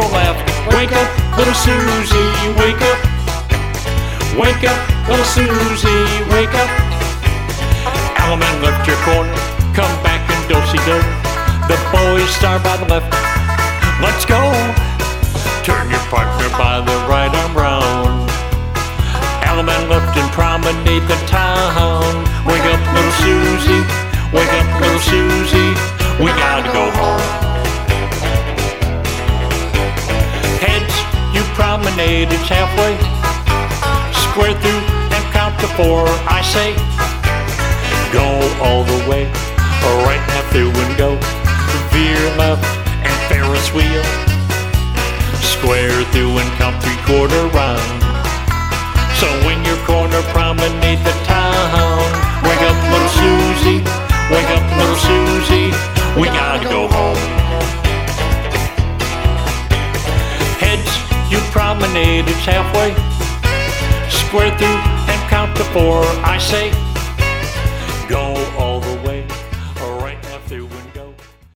left. Wake up, little Susie, wake up. Wake up, little Susie, wake up. Allemande left your corner, come back and do-si-do. The boys start by the left, let's go. Turn your partner by the right arm round. Allemande left and promenade the town. Wake up, little Susie, wake up, little Susie, we gotta go home. Heads, you promenade, it's halfway. Square through and count to 4, I say. Go all the way, right half through and go. Veer left and Ferris wheel. Square through and count 3/4 round. So in your corner, promenade the town. Wake up, little Susie, wake up, little Susie, we gotta go home. Heads, you promenade, it's halfway. Square through and count to 4, I say.